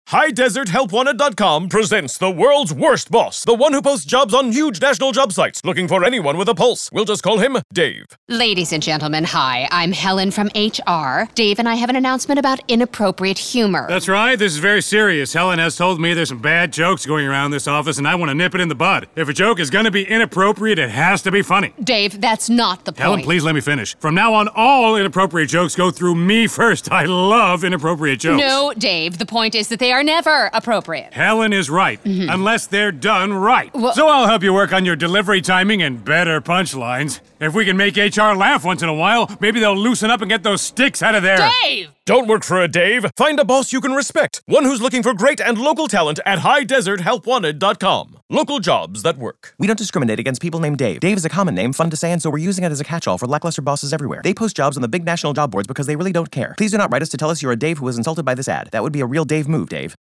HighDesertHelpWanted.com presents the world's worst boss, the one who posts jobs on huge national job sites, looking for anyone with a pulse. We'll just call him Dave. Ladies and gentlemen, hi. I'm Helen from HR. Dave and I have an announcement about inappropriate humor. That's right. This is very serious. Helen has told me there's some bad jokes going around this office, and I want to nip it in the bud. If a joke is going to be inappropriate, it has to be funny. Dave, that's not the point. Helen, please let me finish. From now on, all inappropriate jokes go through me first. I love inappropriate jokes. No, Dave. The point is that they are never appropriate. Helen is right, unless they're done right. Well, so I'll help you work on your delivery timing and better punchlines. If we can make HR laugh once in a while, maybe they'll loosen up and get those sticks out of there. Dave! Don't work for a Dave. Find a boss you can respect. One who's looking for great and local talent at HighDesertHelpWanted.com. Local jobs that work. We don't discriminate against people named Dave. Dave is a common name, fun to say, and so we're using it as a catch-all for lackluster bosses everywhere. They post jobs on the big national job boards because they really don't care. Please do not write us to tell us you're a Dave who was insulted by this ad. That would be a real Dave move, Dave.